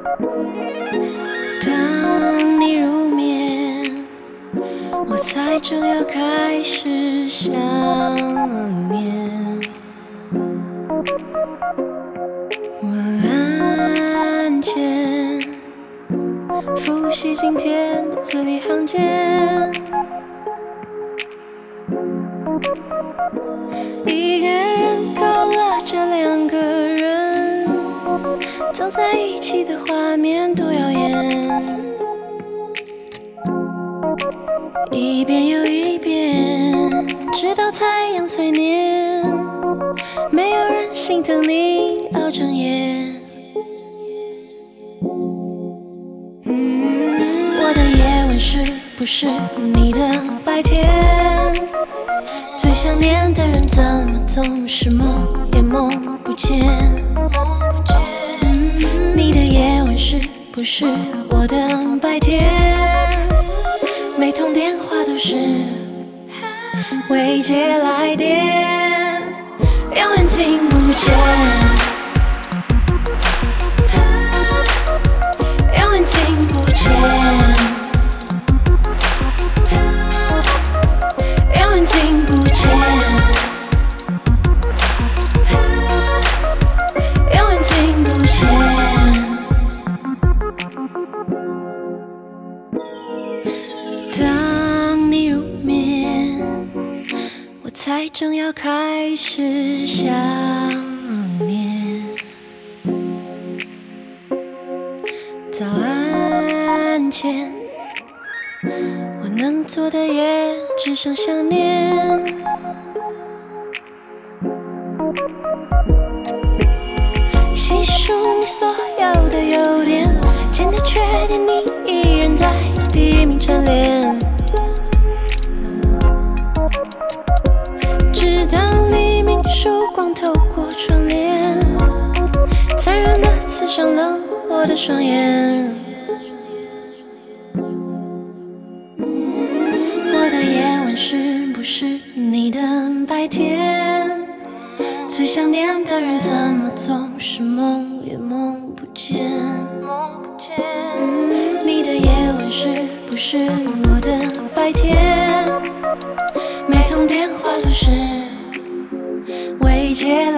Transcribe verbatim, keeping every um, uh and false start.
当你入眠，我才正要开始想念。晚安前，复习今天的字里行间。一个人勾勒着两个人走在一起的画面多耀眼，一遍又一遍，直到太阳碎年，没有人心疼你熬整夜。嗯，我的夜晚是不是你的白天？最想念的人怎么总是梦也梦不见？嗯，你的夜晚是不是我的白天？每通电话都是未接来电，永远听不见，永远听不见，永远听不见，永远听不见。当你入眠，我才正要开始想念。早安前，我能做的也只剩想念。细数你所有的优点，简单确定你依然在第一名蝉联。直到黎明曙光透过窗帘，残忍的刺伤了我的双眼。我的夜晚是不是你的白天？最想念的人怎么总是梦也梦不见？你的夜晚是不是我的白天？每通电话都是未接来